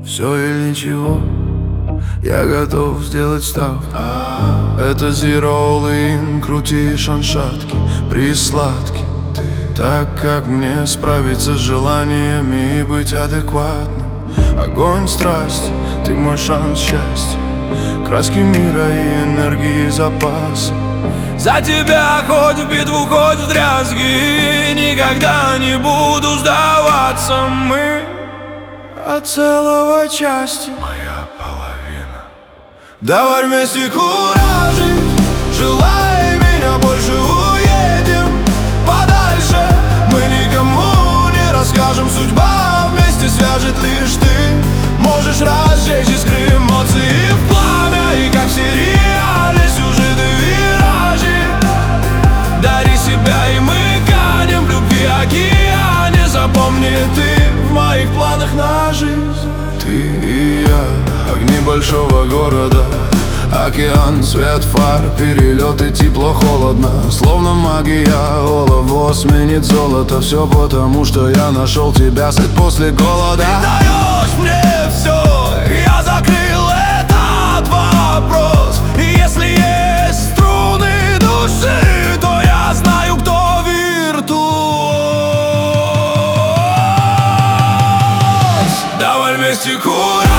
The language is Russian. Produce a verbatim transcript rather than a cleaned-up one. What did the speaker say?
Все или ничего, я готов сделать ставку. Это zero all-in, крутишь аншатки, присладки. Так как мне справиться с желаниями и быть адекватным. Огонь страсти, ты мой шанс счастья, краски мира и энергии запас. За тебя хоть в битву, хоть в дрязги, никогда не буду сдаваться. Мы от целого части, моя половина. Давай вместе куражить, желай меня больше, уедем подальше. Мы никому не расскажем, судьба вместе свяжет лишь ты. Можешь разжечь искры эмоций в пламя, и как в сериале сюжеты виражи. Дари себя, и мы канем в любви океане. Запомни, ты в моих планах на жизнь. Ты и я, огни большого города, океан, свет фар, перелеты, тепло, холодно. Словно магия, олово сменит золото. Все потому, что я нашел тебя, свет после голода. Ты даешь мне все, я закрыл этот вопрос. И если есть струны души, то я знаю, кто виртуоз. Давай вместе курим.